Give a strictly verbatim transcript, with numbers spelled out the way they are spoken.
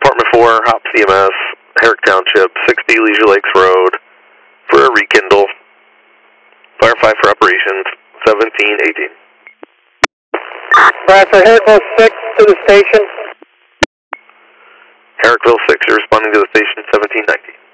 Department four, Hop C M S, Herrick Township, sixty Leisure Lakes Road, for a rekindle. Firefight for operations, seventeen eighteen. Right, for Herrickville six to the station. Herrickville six, you're responding to the station, seventeen nineteen.